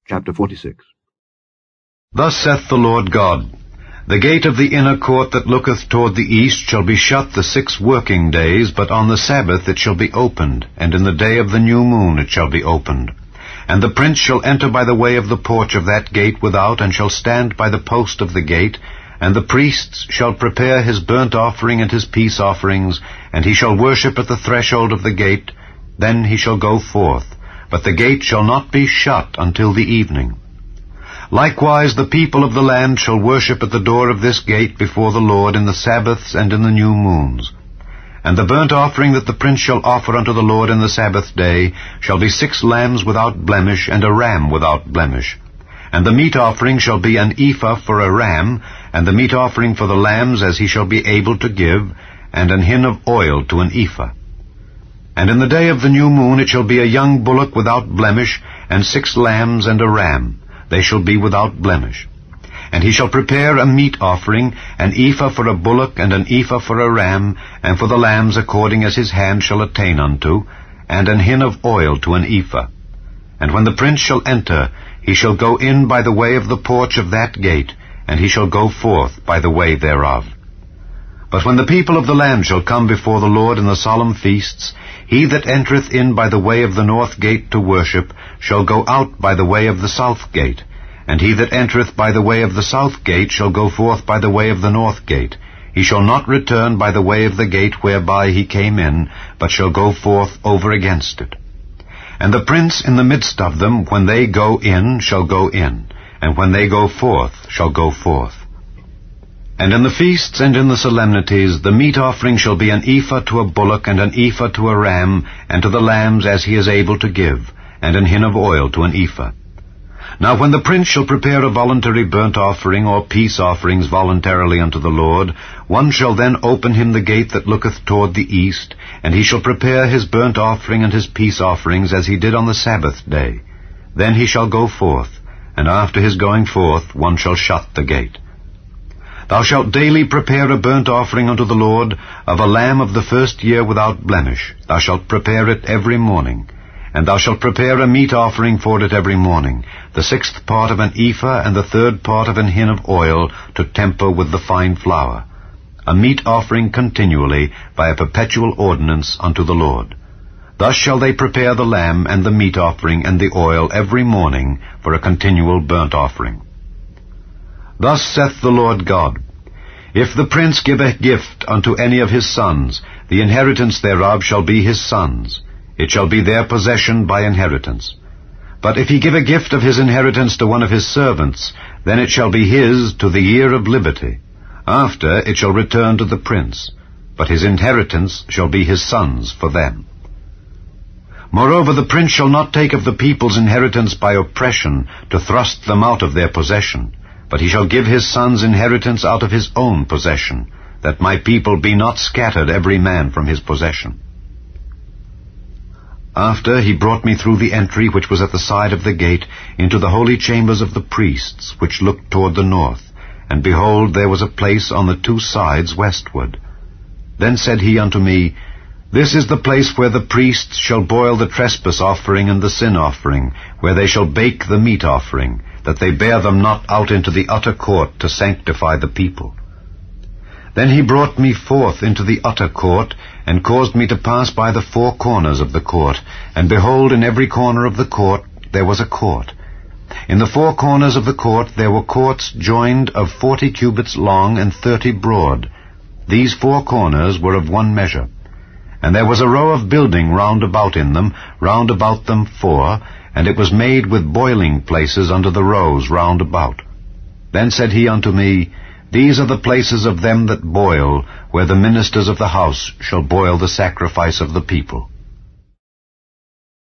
Chapter 46. Thus saith the Lord God, The gate of the inner court that looketh toward the east shall be shut the 6 working days, but on the Sabbath it shall be opened, and in the day of the new moon it shall be opened. And the prince shall enter by the way of the porch of that gate without, and shall stand by the post of the gate, and the priests shall prepare his burnt offering and his peace offerings, and he shall worship at the threshold of the gate. Then he shall go forth, but the gate shall not be shut until the evening. Likewise the people of the land shall worship at the door of this gate before the Lord in the Sabbaths and in the new moons. And the burnt offering that the prince shall offer unto the Lord in the Sabbath day shall be 6 lambs without blemish, and a ram without blemish. And the meat offering shall be an ephah for a ram, and the meat offering for the lambs as he shall be able to give, and an hin of oil to an ephah. And in the day of the new moon it shall be a young bullock without blemish, and 6 lambs and a ram. They shall be without blemish. And he shall prepare a meat offering, an ephah for a bullock, and an ephah for a ram, and for the lambs according as his hand shall attain unto, and an hin of oil to an ephah. And when the prince shall enter, he shall go in by the way of the porch of that gate, and he shall go forth by the way thereof. But when the people of the land shall come before the Lord in the solemn feasts, he that entereth in by the way of the north gate to worship shall go out by the way of the south gate, and he that entereth by the way of the south gate shall go forth by the way of the north gate. He shall not return by the way of the gate whereby he came in, but shall go forth over against it. And the prince in the midst of them, when they go in, shall go in, and when they go forth, shall go forth. And in the feasts and in the solemnities the meat offering shall be an ephah to a bullock, and an ephah to a ram, and to the lambs as he is able to give, and an hin of oil to an ephah. Now when the prince shall prepare a voluntary burnt offering or peace offerings voluntarily unto the Lord, one shall then open him the gate that looketh toward the east, and he shall prepare his burnt offering and his peace offerings as he did on the Sabbath day. Then he shall go forth, and after his going forth one shall shut the gate. Thou shalt daily prepare a burnt offering unto the Lord of a lamb of the first year without blemish. Thou shalt prepare it every morning. And thou shalt prepare a meat offering for it every morning, the 6th part of an ephah, and the 3rd part of an hin of oil, to temper with the fine flour. A meat offering continually, by a perpetual ordinance unto the Lord. Thus shall they prepare the lamb and the meat offering and the oil every morning for a continual burnt offering. Thus saith the Lord God, If the prince give a gift unto any of his sons, the inheritance thereof shall be his sons. It shall be their possession by inheritance. But if he give a gift of his inheritance to one of his servants, then it shall be his to the year of liberty. After it shall return to the prince, but his inheritance shall be his sons for them. Moreover, the prince shall not take of the people's inheritance by oppression, to thrust them out of their possession, but he shall give his sons inheritance out of his own possession, that my people be not scattered every man from his possession. After he brought me through the entry which was at the side of the gate into the holy chambers of the priests, which looked toward the north, and behold, there was a place on the 2 sides westward. Then said he unto me, This is the place where the priests shall boil the trespass offering and the sin offering, where they shall bake the meat offering, that they bear them not out into the utter court to sanctify the people. Then he brought me forth into the utter court, and caused me to pass by the 4 corners of the court. And behold, in every corner of the court there was a court. In the 4 corners of the court there were courts joined of 40 cubits long and 30 broad. These 4 corners were of one measure. And there was a row of building round about them 4, and it was made with boiling places under the rows round about. Then said he unto me, These are the places of them that boil, where the ministers of the house shall boil the sacrifice of the people.